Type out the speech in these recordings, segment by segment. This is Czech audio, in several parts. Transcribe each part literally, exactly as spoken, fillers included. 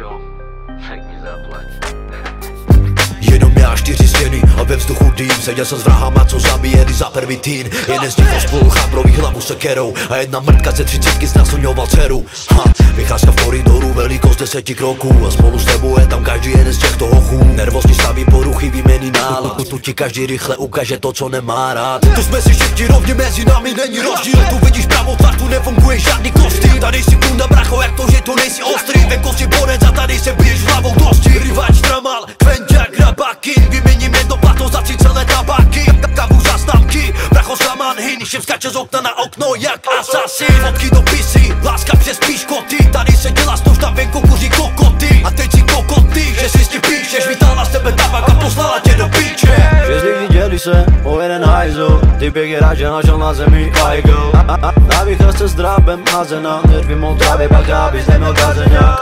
jo, tak mi zaplať. Jenom já čtyři stěny a ve vzduchu dým. Seděl jsem s vrahama, co zabíjeli za pervitín. Jeden z nich spolu chábrový hlavu sekerou a jedna mrtka ze třicítky znásilňoval dceru. Ha, vycházka v koridoru, velikost deseti kroků a spolu s tebou je tam každý jeden z těchto hochů. Nervózní staví poruchy, výměný nálad. Tu ti každý rychle ukáže to, co nemá rád. Tu jsme si všichni rovni, mezi námi není rozdíl. Tu vidíš pravou tvář, tu nefunguje žádný kostým. Tady si kunda bracho, jak to, že to nejsi ostrý. Venku si borec a tady se biješ hlavou dosti. Rivač dramal, kvenťák, grabaky. Vyměním jedno plato za tři celé tabáky. Kavu za známky, bracho saman hin. Šem skáče z okna na okno jak asasin. Fotky do pisy, láska přes píškoty. Tady se dělá služba, venku kuří kokoty. A teď si kokoty, že si s tím píšeš. Vítala na sebe tabak a poslala tě do píče. Šest lidí dělí se o jeden hajzl. Typek je rád, že našel na zemi hajgl. Na výcházce s drábem házená. Nervy mou trávě, pak drábí neměl gazeňák.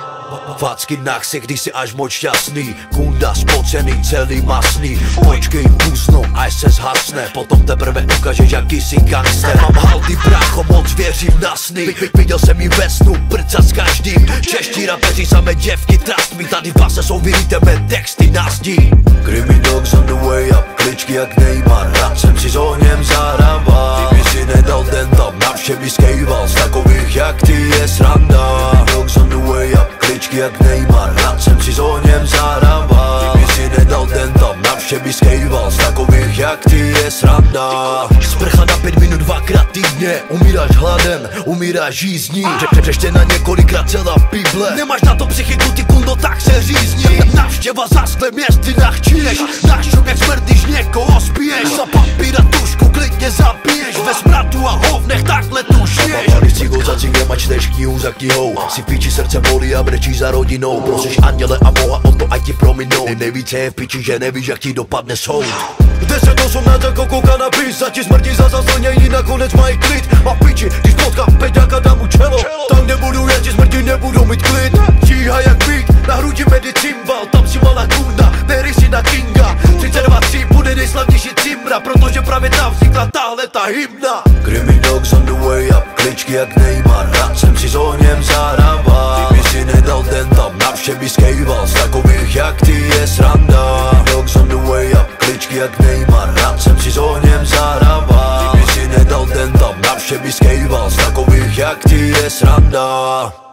Facky na chse, když si až moc šťastný. Kunda spocený, celý masný. Počkej kusno, až se zhasne. Potom teprve ukážeš, jaký jsi gangster. Mám halty brácho, moc věřím na sny. Viděl jsem jí ve snu, prcat s každým. Čeští rapeři, samé děvky, trust me. Tady v base jsou vyryté mé texty na zdi. Creamy dogs on the way up, kličky jak Neymar. Rád jsem si s ohněm zahrával. Kdyby si nedal ten tam, na vše by skejval. Z takových jak ty je sranda. Dogs on the way up, kličky jak Neymar, rád jsem si s ohněm zahrával. Kdyby si nedal ten tam, na vše by skejval. Z takových jak ty je sranda. Sprcha na pět minut dvakrát týdně. Umíráš hladem, umíráš žízní. Přečte na několikrát celá bible. Nemáš na to psychiku, ty kundo, tak se řízni. Navštěva za sklem, jestli nachčíš. Našup jak smrdíš, někoho spiješ. Za papír a tušku klidně zabiješ. Ve smratu a hovnech takhle tušíš. Tady s cigou za cigem a čteš knihu za knihou. Si píči srdce bolí a brečíš za rodinou. Prosíš anděle a boha o to, ať ti prominou. Nejvíce je v piči, že nevíš, jak ti dopadne soud. Deset osmnáct jako kouká na pís. Za ti smrdí za zaslnění, nakonec mají klid. A v piči, když potkám peďáka, dám mu čelo. Tam nebudu jet, ti smrdí nebudou mít klid. Číha jak beat, na hrudi medi cymbal. Tam si malá kunda, nery si na kinga. třicet dva tři bude nejslavnější cimra, protože právě tam vznikla tahle ta hymna. Creamy dogs on the way up, kličky jak Neymar. Rád jsem si s ohněm zahrával. Kdyby si nedal ten tam, na vše by skejval. Z takových jak ty je sranda. Dogs on the way up, kličky jak Neymar. Rád jsem si s ohněm zahrával. Kdyby si nedal ten tam, na vše by skejval. Z takových jak ty je sranda.